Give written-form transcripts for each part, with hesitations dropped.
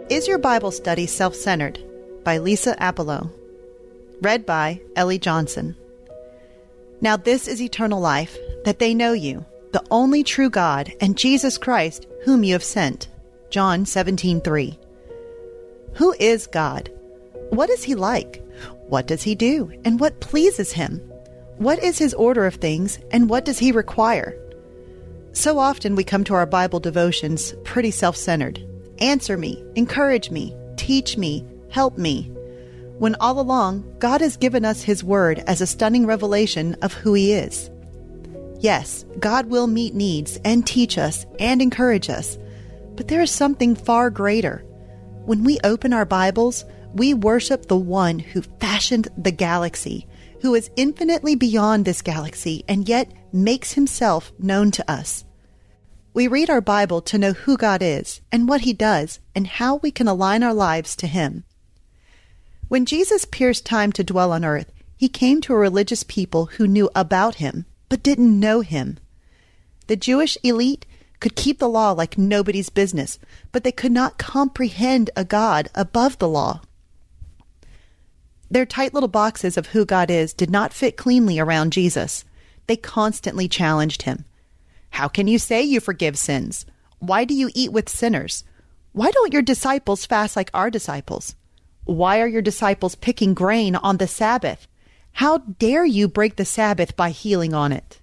Is Your Bible Study Self-Centered? By Lisa Apollo. Read by Ellie Johnson. Now this is eternal life, that they know you, the only true God, and Jesus Christ, whom you have sent. John 17:3. Who is God? What is He like? What does He do? And what pleases Him? What is His order of things? And what does He require? So often we come to our Bible devotions pretty self-centered. Answer me, encourage me, teach me, help me. When all along, God has given us His Word as a stunning revelation of who He is. Yes, God will meet needs and teach us and encourage us, but there is something far greater. When we open our Bibles, we worship the one who fashioned the galaxy, who is infinitely beyond this galaxy and yet makes Himself known to us. We read our Bible to know who God is and what He does and how we can align our lives to Him. When Jesus pierced time to dwell on earth, He came to a religious people who knew about Him but didn't know Him. The Jewish elite could keep the law like nobody's business, but they could not comprehend a God above the law. Their tight little boxes of who God is did not fit cleanly around Jesus. They constantly challenged Him. How can you say you forgive sins? Why do you eat with sinners? Why don't your disciples fast like our disciples? Why are your disciples picking grain on the Sabbath? How dare you break the Sabbath by healing on it?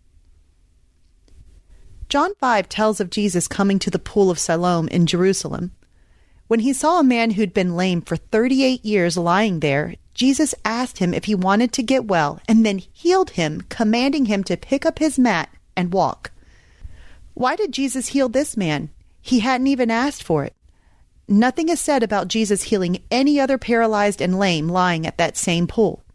John 5 tells of Jesus coming to the pool of Siloam in Jerusalem. When He saw a man who'd been lame for 38 years lying there, Jesus asked him if he wanted to get well and then healed him, commanding him to pick up his mat and walk. Why did Jesus heal this man? He hadn't even asked for it. Nothing is said about Jesus healing any other paralyzed and lame lying at that same pool.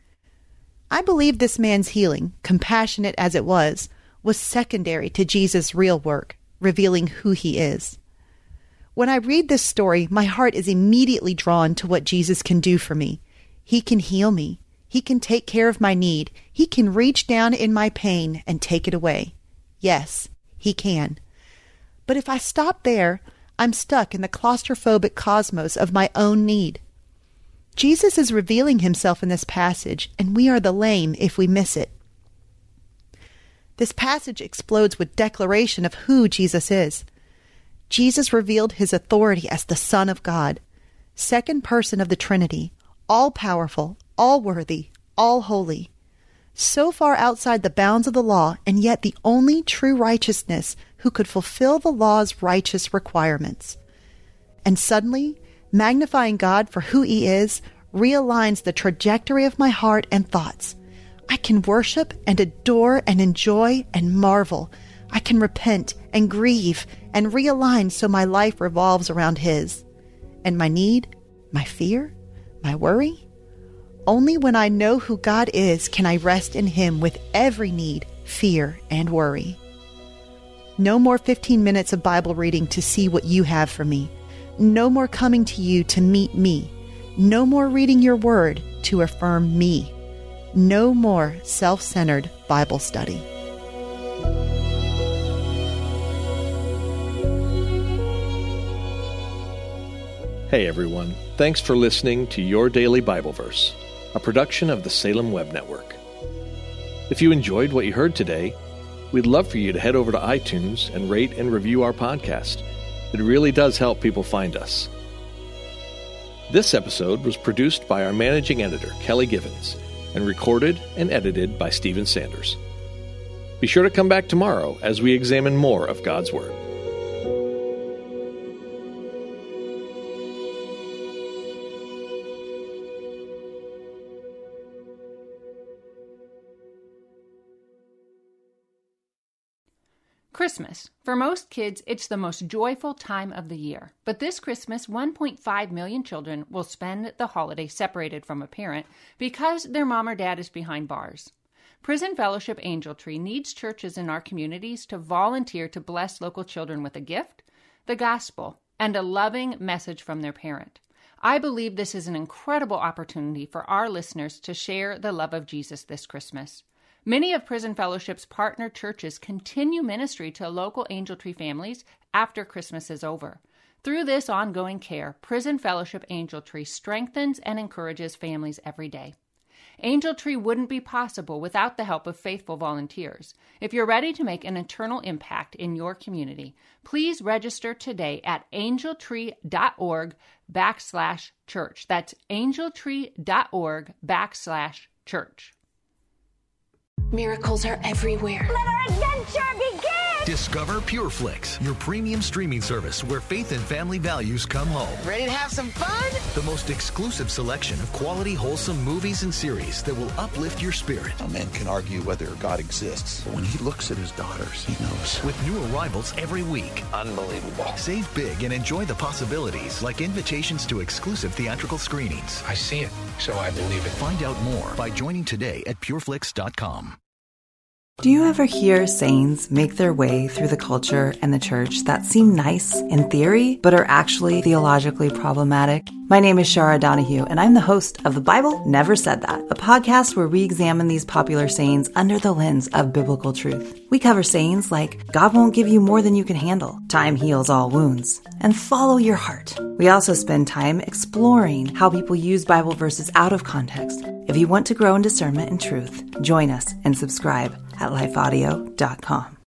I believe this man's healing, compassionate as it was secondary to Jesus' real work, revealing who He is. When I read this story, my heart is immediately drawn to what Jesus can do for me. He can heal me. He can take care of my need. He can reach down in my pain and take it away. Yes, He can. But if I stop there, I'm stuck in the claustrophobic cosmos of my own need. Jesus is revealing Himself in this passage, and we are the lame if we miss it. This passage explodes with declaration of who Jesus is. Jesus revealed His authority as the Son of God, second person of the Trinity, all-powerful, all-worthy, all-holy, so far outside the bounds of the law, and yet the only true righteousness who could fulfill the law's righteous requirements. And suddenly, magnifying God for who He is realigns the trajectory of my heart and thoughts. I can worship and adore and enjoy and marvel. I can repent and grieve and realign so my life revolves around His. And my need, my fear, my worry? Only when I know who God is can I rest in Him with every need, fear, and worry. No more 15 minutes of Bible reading to see what You have for me. No more coming to You to meet me. No more reading Your Word to affirm me. No more self-centered Bible study. Hey everyone, thanks for listening to Your Daily Bible Verse, a production of the Salem Web Network. If you enjoyed what you heard today, we'd love for you to head over to iTunes and rate and review our podcast. It really does help people find us. This episode was produced by our managing editor, Kelly Givens, and recorded and edited by Stephen Sanders. Be sure to come back tomorrow as we examine more of God's Word. Christmas. For most kids, it's the most joyful time of the year. But this Christmas, 1.5 million children will spend the holiday separated from a parent because their mom or dad is behind bars. Prison Fellowship Angel Tree needs churches in our communities to volunteer to bless local children with a gift, the gospel, and a loving message from their parent. I believe this is an incredible opportunity for our listeners to share the love of Jesus this Christmas. Many of Prison Fellowship's partner churches continue ministry to local Angel Tree families after Christmas is over. Through this ongoing care, Prison Fellowship Angel Tree strengthens and encourages families every day. Angel Tree wouldn't be possible without the help of faithful volunteers. If you're ready to make an eternal impact in your community, please register today at angeltree.org/church. That's angeltree.org/church. Miracles are everywhere. Let our adventure begin! Discover PureFlix, your premium streaming service where faith and family values come home. Ready to have some fun? The most exclusive selection of quality, wholesome movies and series that will uplift your spirit. A man can argue whether God exists, but when he looks at his daughters, he knows. With new arrivals every week. Unbelievable. Save big and enjoy the possibilities, like invitations to exclusive theatrical screenings. I see it, so I believe it. Find out more by joining today at pureflix.com. Do you ever hear sayings make their way through the culture and the church that seem nice in theory, but are actually theologically problematic? My name is Shara Donahue, and I'm the host of The Bible Never Said That, a podcast where we examine these popular sayings under the lens of biblical truth. We cover sayings like, God won't give you more than you can handle, time heals all wounds, and follow your heart. We also spend time exploring how people use Bible verses out of context. If you want to grow in discernment and truth, join us and subscribe at lifeaudio.com.